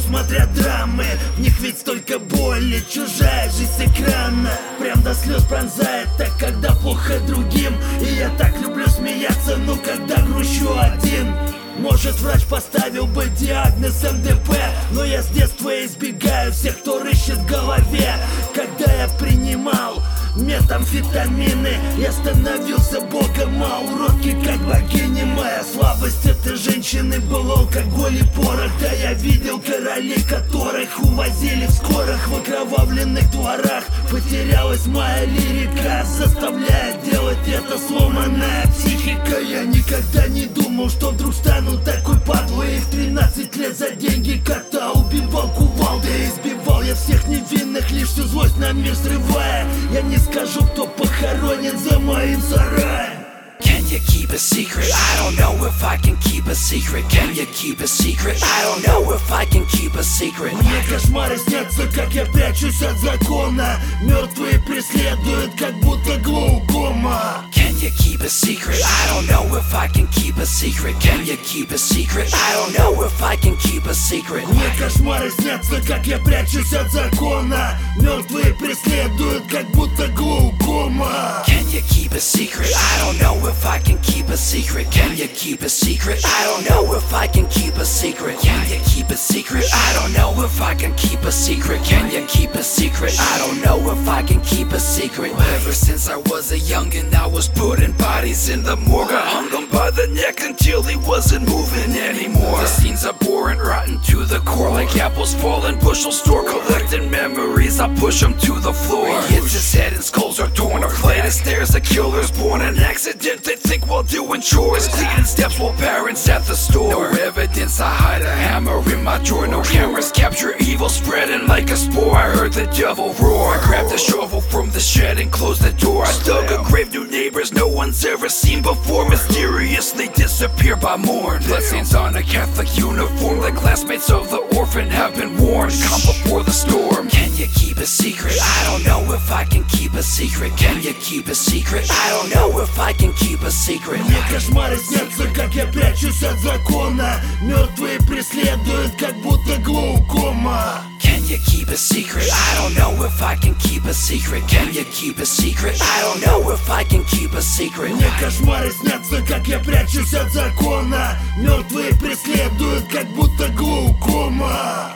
смотря драмы. В них ведь столько боли, чужая жизнь с экрана прям до слез пронзает, так когда плохо другим. И я так люблю смеяться, но когда грущу один. Может, врач поставил бы диагноз МДП, но я с детства избегаю всех, кто рыщет в голове. Когда я принимал метамфетамины, я становился богом, а уродки как богини. Моя слабость — это женщины, был алкоголь и порох. Да, я видел королей, которых увозили в скорых. В окровавленных дворах потерялась моя лирика, заставляя делать это сломанная психика. Я никогда не думал, что вдруг стану такой падлой. И в 13 лет за деньги кота убивал кувалдой. Избивал я всех невинных, лишь всю злость на мир срывая. Я не скажу, кто похоронен за моим сараем. Can you keep a secret? I don't know if I can keep a secret. Can you keep a secret? I don't know if I can keep a secret. Мне кошмары снятся, как я прячусь от закона. Мертвые преследуют, как будто глаукома. Can you keep a secret? I don't know if I can keep a secret. Can you keep a secret? I don't know if I can keep a secret. Мне кошмары снятся, как я прячусь от закона. Мертвые преследуют, как будто глаукома. Can you keep a secret? I don't know if I can keep a secret. Can you keep a secret? I don't know if I can keep a secret. Can you keep a secret? I don't know if I can keep a secret. Can you keep a secret? I don't know if I can keep a secret. Ever since I was a youngin', I was putting bodies in the morgue. I hung him by the neck until he wasn't moving anymore. The scenes are boring, rotten to the core, like apples falling bushel store. Collecting memories, I push them to the floor. He hits his head and skulls are torn. A flight of stairs, a killer's born. An accident they think while doing chores. Cleaning steps while parents at the store. No evidence, I hide a hammer in my drawer. No cameras capture evil spreading like a spore. I heard the devil roar. I grabbed a shovel from the shed and closed the door. I dug a grave, new neighbors no one's ever seen before. Mysteriously disappear by morn. Bloodstains on a Catholic uniform. The classmates of the orphan have been warned. Come before the storm. Can you keep a secret? I don't know if I can keep a secret. Can you keep a secret? I don't know if I can keep a secret. Мне кошмары снятся, как я прячусь от закона. Мертвые преследуют, как будто глаукома. Can you keep a secret? I don't know if I can keep a secret. Can you keep a secret? I don't know if I can keep a secret. Мне кошмары снятся, как я прячусь от закона. Мертвые преследуют, как будто глаукома.